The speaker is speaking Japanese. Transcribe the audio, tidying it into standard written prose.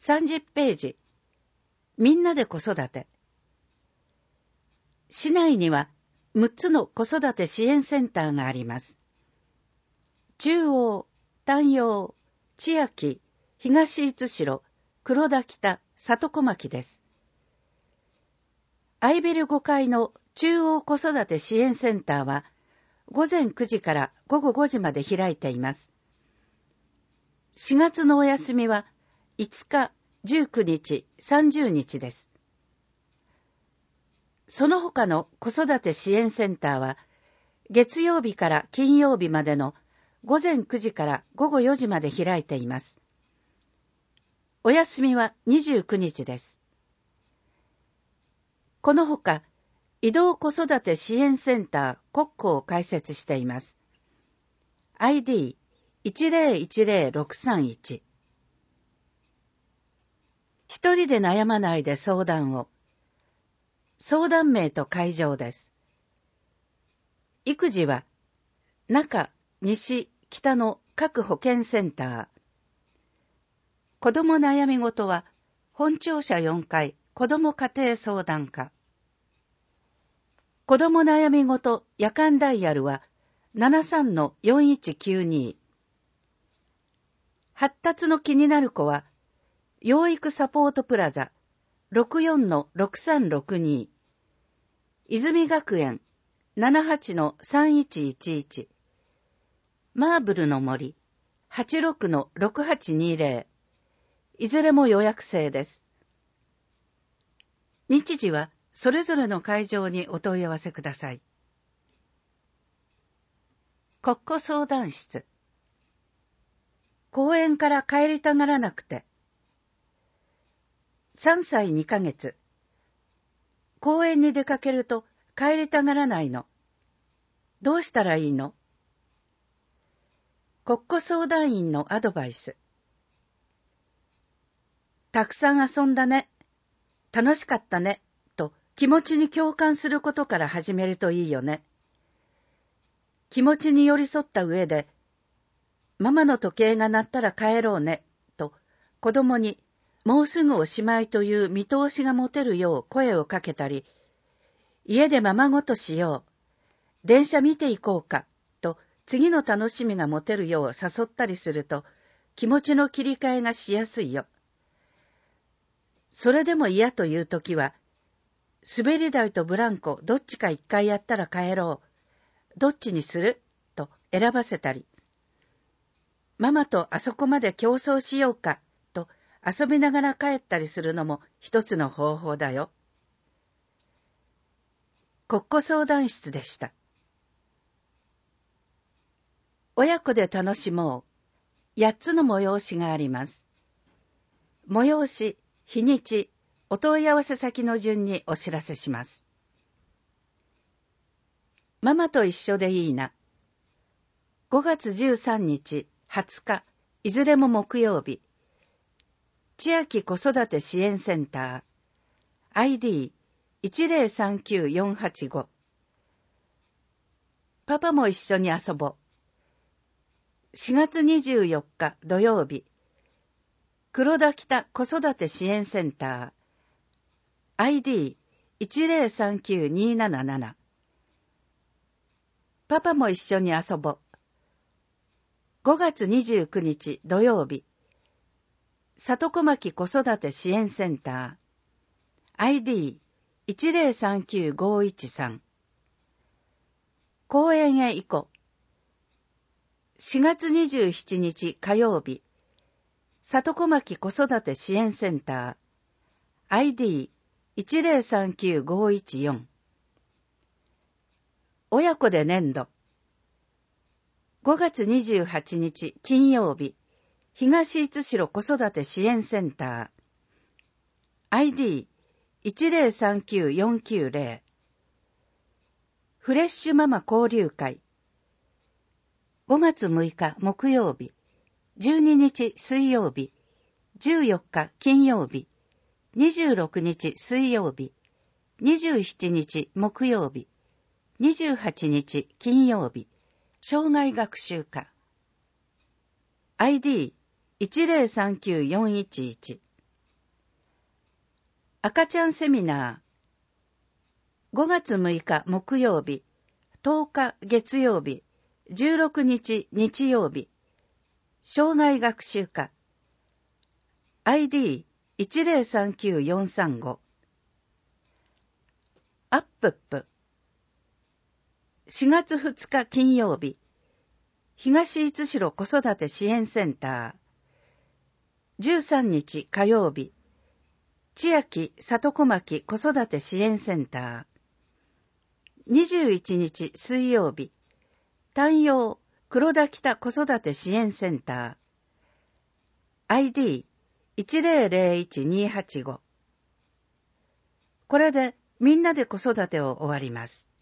30ページ。みんなで子育て。市内には6つの子育て支援センターがあります。中央、丹陽、千秋、東五代、黒田北、里小牧です。アイビル5階の中央子育て支援センターは午前9時から午後5時まで開いています。4月のお休みは5日、19日、30日です。その他の子育て支援センターは月曜日から金曜日までの午前9時から午後4時まで開いています。お休みは29日です。このほか、移動子育て支援センター国庫を開設しています。ID1010-631。一人で悩まないで相談を。相談名と会場です。育児は、中、西、北の各保健センター。子ども悩み事は、本庁舎4階子ども家庭相談課。子ども悩み事夜間ダイヤルは、73-4192。発達の気になる子は、養育サポートプラザ 64-6362。泉学園 78-3111。マーブルの森 86-6820。いずれも予約制です。日時はそれぞれの会場にお問い合わせください。国庫相談室。公園から帰りたがらなくて。3歳2ヶ月。公園に出かけると帰りたがらないの。どうしたらいいの？国庫相談員のアドバイス。たくさん遊んだね。楽しかったね。と気持ちに共感することから始めるといいよね。気持ちに寄り添った上で、ママの時計が鳴ったら帰ろうね。と子供にもうすぐおしまいという見通しが持てるよう声をかけたり、家でままごとしよう。電車見ていこうか。と次の楽しみが持てるよう誘ったりすると気持ちの切り替えがしやすいよ。それでも嫌というときは、滑り台とブランコどっちか一回やったら帰ろう。どっちにする？と選ばせたり。ママとあそこまで競争しようか。と遊びながら帰ったりするのも一つの方法だよ。国庫相談室でした。親子で楽しもう。8つの催しがあります。催し、日にち、お問い合わせ先の順にお知らせします。ママと一緒でいいな。5月13日、20日、いずれも木曜日。千秋子育て支援センター。ID1039-485。パパも一緒に遊ぼう。4月24日土曜日。黒田北子育て支援センター。ID1039-277。パパも一緒に遊ぼう。5月29日土曜日。里小牧子育て支援センター。ID1039-513。公園へ行こう。4月27日火曜日。里小牧子育て支援センター。ID1039-514。親子で粘土。5月28日金曜日。東五代子育て支援センター。ID1039-490。フレッシュママ交流会。5月6日木曜日。12日水曜日。14日金曜日。26日水曜日。27日木曜日。28日金曜日。生涯学習課。ID1039-411。 赤ちゃんセミナー。5月6日木曜日、10日月曜日、16日日曜日。生涯学習課。ID1039-435。アップップ。4月2日金曜日、東伊豆城子育て支援センター。13日火曜日、千秋里小牧子育て支援センター。21日水曜日、丹陽黒田北子育て支援センター。ID1001-285。これでみんなで子育てを終わります。